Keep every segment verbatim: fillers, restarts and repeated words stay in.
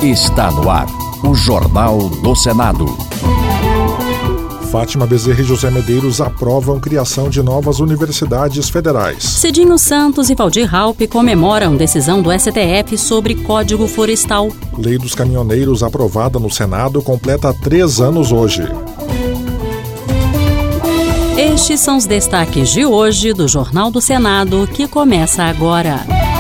Está no ar o Jornal do Senado. Fátima Bezerra e José Medeiros aprovam criação de novas universidades federais. Cidinho Santos e Valdir Raupp comemoram decisão do S T F sobre Código Florestal. Lei dos Caminhoneiros aprovada no Senado completa três anos hoje. Estes são os destaques de hoje do Jornal do Senado, que começa agora.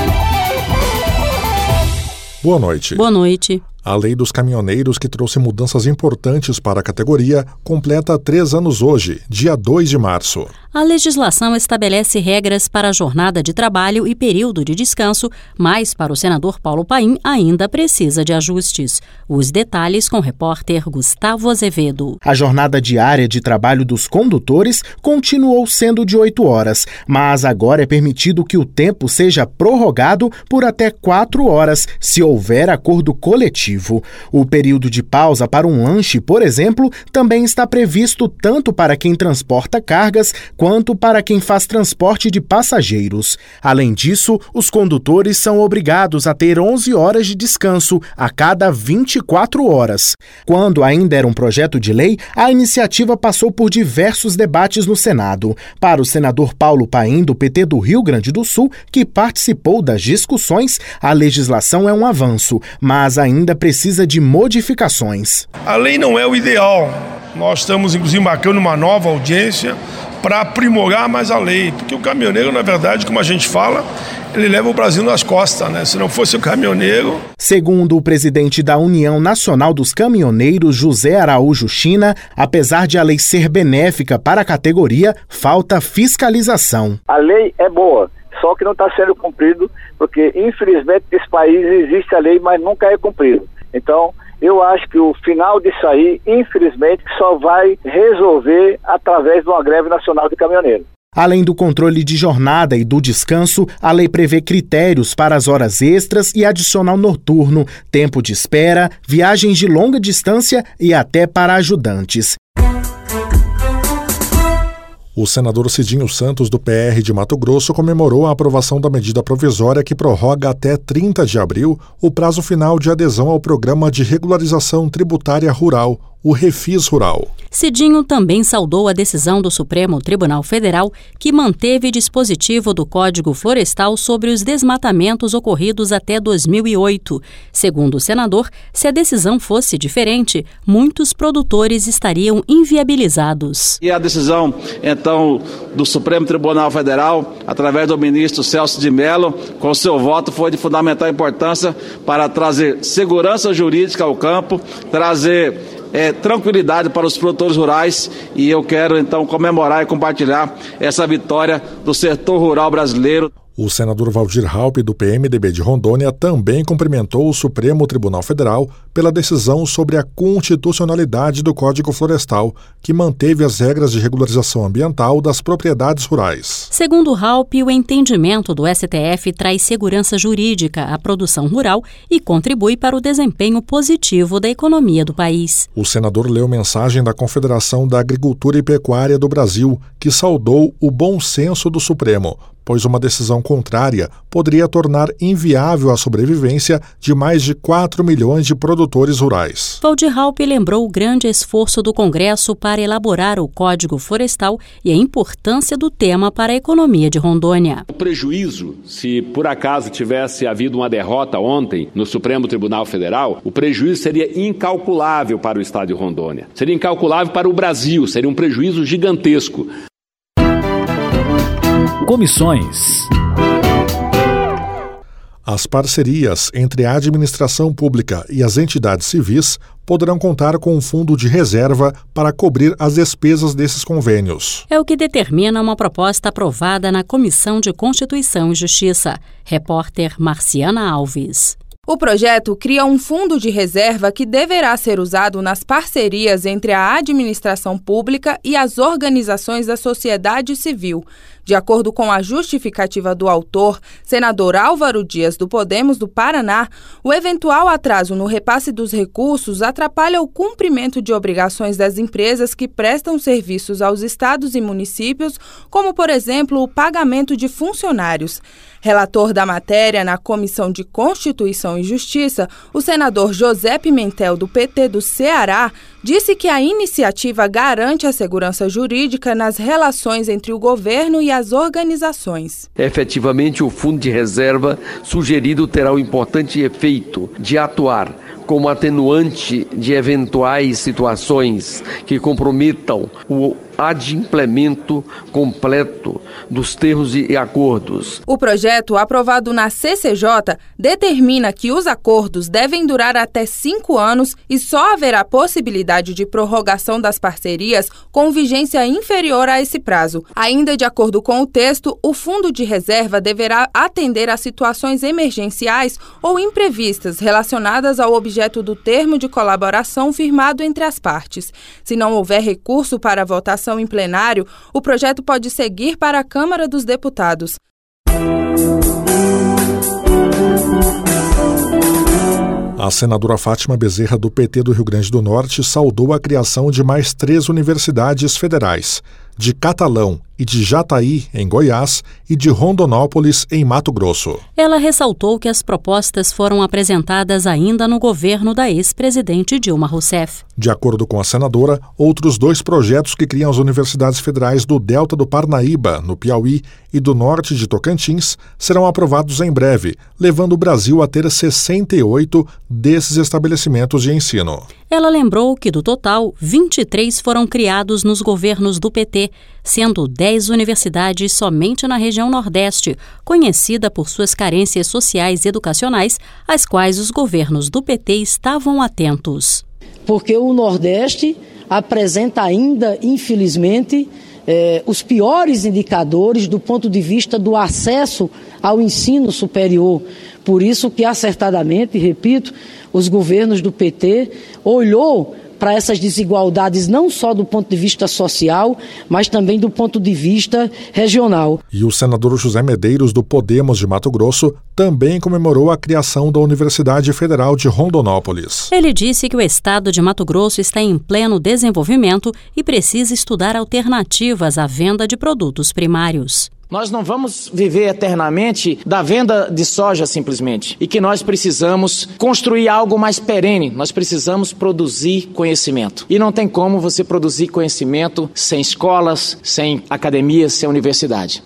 Boa noite. Boa noite. A Lei dos Caminhoneiros, que trouxe mudanças importantes para a categoria, completa três anos hoje, dia dois de março. A legislação estabelece regras para a jornada de trabalho e período de descanso, mas para o senador Paulo Paim ainda precisa de ajustes. Os detalhes com o repórter Gustavo Azevedo. A jornada diária de trabalho dos condutores continuou sendo de oito horas, mas agora é permitido que o tempo seja prorrogado por até quatro horas, se houver acordo coletivo. O período de pausa para um lanche, por exemplo, também está previsto tanto para quem transporta cargas quanto para quem faz transporte de passageiros. Além disso, os condutores são obrigados a ter onze horas de descanso a cada vinte e quatro horas. Quando ainda era um projeto de lei, a iniciativa passou por diversos debates no Senado. Para o senador Paulo Paim, do P T do Rio Grande do Sul, que participou das discussões, a legislação é um avanço, mas ainda precisa de modificações. A lei não é o ideal. Nós estamos, inclusive, marcando uma nova audiência para aprimorar mais a lei, porque o caminhoneiro, na verdade, como a gente fala, ele leva o Brasil nas costas, né? Se não fosse o caminhoneiro... Segundo o presidente da União Nacional dos Caminhoneiros, José Araújo China, apesar de a lei ser benéfica para a categoria, falta fiscalização. A lei é boa, só que não está sendo cumprido, porque, infelizmente, nesse país existe a lei, mas nunca é cumprido. Então, eu acho que o final disso aí, infelizmente, só vai resolver através de uma greve nacional de caminhoneiros. Além do controle de jornada e do descanso, a lei prevê critérios para as horas extras e adicional noturno, tempo de espera, viagens de longa distância e até para ajudantes. O senador Cidinho Santos, do P R de Mato Grosso, comemorou a aprovação da medida provisória que prorroga até trinta de abril o prazo final de adesão ao Programa de Regularização Tributária Rural, o Refis Rural. Cidinho também saudou a decisão do Supremo Tribunal Federal, que manteve dispositivo do Código Florestal sobre os desmatamentos ocorridos até dois mil e oito. Segundo o senador, se a decisão fosse diferente, muitos produtores estariam inviabilizados. E a decisão, então, do Supremo Tribunal Federal, através do ministro Celso de Mello, com seu voto, foi de fundamental importância para trazer segurança jurídica ao campo, trazer É, tranquilidade para os produtores rurais, e eu quero então comemorar e compartilhar essa vitória do setor rural brasileiro. O senador Valdir Raupp, do P M D B de Rondônia, também cumprimentou o Supremo Tribunal Federal pela decisão sobre a constitucionalidade do Código Florestal, que manteve as regras de regularização ambiental das propriedades rurais. Segundo Raupp, o entendimento do S T F traz segurança jurídica à produção rural e contribui para o desempenho positivo da economia do país. O senador leu mensagem da Confederação da Agricultura e Pecuária do Brasil, que saudou o bom senso do Supremo, pois uma decisão contrária poderia tornar inviável a sobrevivência de mais de quatro milhões de produtores rurais. Valdir Raupp lembrou o grande esforço do Congresso para elaborar o Código Florestal e a importância do tema para a economia de Rondônia. O prejuízo, se por acaso tivesse havido uma derrota ontem no Supremo Tribunal Federal, o prejuízo seria incalculável para o estado de Rondônia. Seria incalculável para o Brasil, seria um prejuízo gigantesco. Comissões. As parcerias entre a administração pública e as entidades civis poderão contar com um fundo de reserva para cobrir as despesas desses convênios. É o que determina uma proposta aprovada na Comissão de Constituição e Justiça. Repórter Marciana Alves. O projeto cria um fundo de reserva que deverá ser usado nas parcerias entre a administração pública e as organizações da sociedade civil. De acordo com a justificativa do autor, senador Álvaro Dias, do Podemos do Paraná, o eventual atraso no repasse dos recursos atrapalha o cumprimento de obrigações das empresas que prestam serviços aos estados e municípios, como, por exemplo, o pagamento de funcionários. Relator da matéria na Comissão de Constituição e Justiça, o senador José Pimentel, do P T do Ceará, disse que a iniciativa garante a segurança jurídica nas relações entre o governo e as organizações. Efetivamente, o Fundo de Reserva sugerido terá o importante efeito de atuar como atenuante de eventuais situações que comprometam o adimplemento completo dos termos e acordos. O projeto, aprovado na C C J, determina que os acordos devem durar até cinco anos e só haverá possibilidade de prorrogação das parcerias com vigência inferior a esse prazo. Ainda de acordo com o texto, o Fundo de Reserva deverá atender a situações emergenciais ou imprevistas relacionadas ao objeto do termo de colaboração firmado entre as partes. Se não houver recurso para a votação em plenário, o projeto pode seguir para a Câmara dos Deputados. A senadora Fátima Bezerra, do P T do Rio Grande do Norte, saudou a criação de mais três universidades federais, de Catalão e de Jataí, em Goiás, e de Rondonópolis, em Mato Grosso. Ela ressaltou que as propostas foram apresentadas ainda no governo da ex-presidente Dilma Rousseff. De acordo com a senadora, outros dois projetos que criam as universidades federais do Delta do Parnaíba, no Piauí, e do Norte de Tocantins serão aprovados em breve, levando o Brasil a ter sessenta e oito desses estabelecimentos de ensino. Ela lembrou que, do total, vinte e três foram criados nos governos do P T, sendo dez universidades somente na região Nordeste, conhecida por suas carências sociais e educacionais, às quais os governos do P T estavam atentos. Porque o Nordeste apresenta ainda, infelizmente, eh, os piores indicadores do ponto de vista do acesso ao ensino superior. Por isso que, acertadamente, repito, os governos do P T olhou para essas desigualdades não só do ponto de vista social, mas também do ponto de vista regional. E o senador José Medeiros, do Podemos de Mato Grosso, também comemorou a criação da Universidade Federal de Rondonópolis. Ele disse que o estado de Mato Grosso está em pleno desenvolvimento e precisa estudar alternativas à venda de produtos primários. Nós não vamos viver eternamente da venda de soja simplesmente, e que nós precisamos construir algo mais perene, nós precisamos produzir conhecimento. E não tem como você produzir conhecimento sem escolas, sem academias, sem universidade.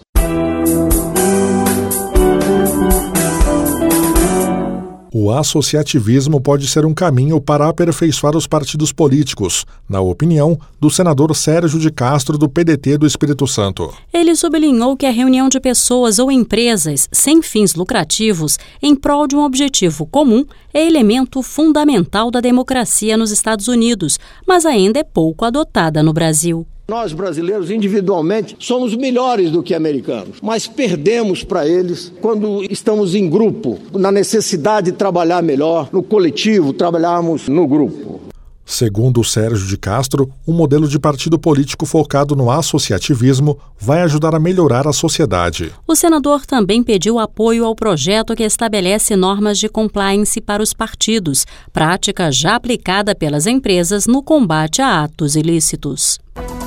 O associativismo pode ser um caminho para aperfeiçoar os partidos políticos, na opinião do senador Sérgio de Castro, do P D T do Espírito Santo. Ele sublinhou que a reunião de pessoas ou empresas sem fins lucrativos em prol de um objetivo comum é elemento fundamental da democracia nos Estados Unidos, mas ainda é pouco adotada no Brasil. Nós, brasileiros, individualmente, somos melhores do que americanos, mas perdemos para eles quando estamos em grupo, na necessidade de trabalhar melhor, no coletivo, trabalharmos no grupo. Segundo o Sérgio de Castro, um modelo de partido político focado no associativismo vai ajudar a melhorar a sociedade. O senador também pediu apoio ao projeto que estabelece normas de compliance para os partidos, prática já aplicada pelas empresas no combate a atos ilícitos.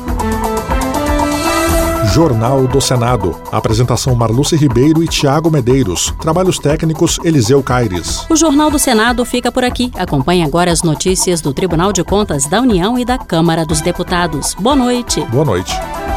Jornal do Senado. Apresentação Marluce Ribeiro e Tiago Medeiros. Trabalhos técnicos Eliseu Caires. O Jornal do Senado fica por aqui. Acompanhe agora as notícias do Tribunal de Contas da União e da Câmara dos Deputados. Boa noite. Boa noite.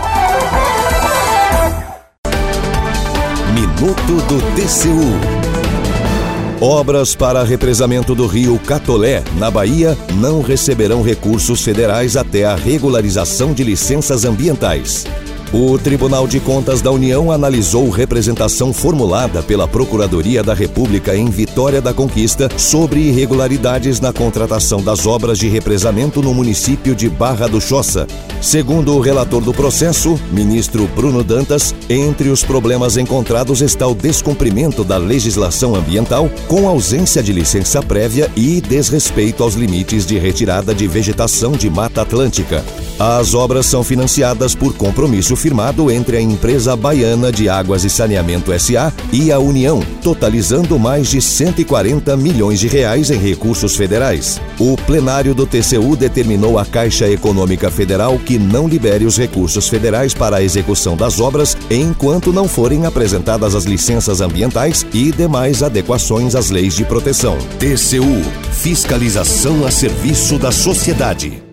Minuto do T C U. Obras para represamento do rio Catolé, na Bahia, não receberão recursos federais até a regularização de licenças ambientais. O Tribunal de Contas da União analisou representação formulada pela Procuradoria da República em Vitória da Conquista sobre irregularidades na contratação das obras de represamento no município de Barra do Choça. Segundo o relator do processo, ministro Bruno Dantas, entre os problemas encontrados está o descumprimento da legislação ambiental, com ausência de licença prévia e desrespeito aos limites de retirada de vegetação de Mata Atlântica. As obras são financiadas por compromisso firmado entre a empresa baiana de Águas e Saneamento S A e a União, totalizando mais de cento e quarenta milhões de reais em recursos federais. O plenário do T C U determinou à Caixa Econômica Federal que não libere os recursos federais para a execução das obras enquanto não forem apresentadas as licenças ambientais e demais adequações às leis de proteção. T C U, fiscalização a serviço da sociedade.